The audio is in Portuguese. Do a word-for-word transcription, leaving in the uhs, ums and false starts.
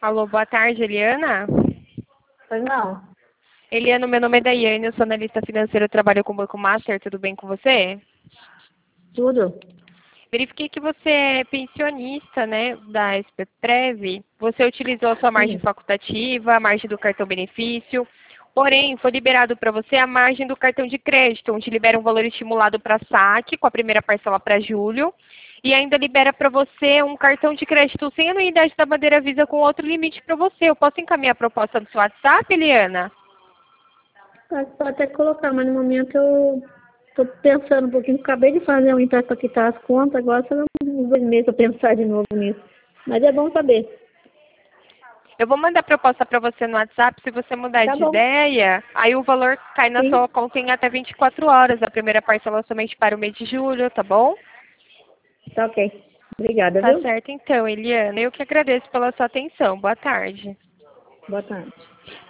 Alô, boa tarde, Eliana. Pois não. Eliana, meu nome é Daiane, eu sou analista financeira, eu trabalho com o Banco Master, tudo bem com você? Tudo. Verifiquei que você é pensionista, né, da SPPrev. Você utilizou a sua margem Sim. facultativa, a margem do cartão benefício. Porém, foi liberado para você a margem do cartão de crédito, onde libera um valor estimulado para saque, com a primeira parcela para julho. E ainda libera para você um cartão de crédito sem anuidade da bandeira Visa com outro limite para você. Eu posso encaminhar a proposta no seu WhatsApp, Eliana? Pode pode até colocar, mas no momento eu tô pensando um pouquinho. Acabei de fazer um empréstimo para quitar as contas, agora só não vou mesmo pensar de novo nisso. Mas é bom saber. Eu vou mandar a proposta para você no WhatsApp. Se você mudar Tá de bom. ideia, aí o valor cai na Sim. sua conta em até vinte e quatro horas. A primeira parcela somente para o mês de julho, tá bom? Tá ok. Obrigada, Tá viu? certo então, Eliana. Eu que agradeço pela sua atenção. Boa tarde. Boa tarde.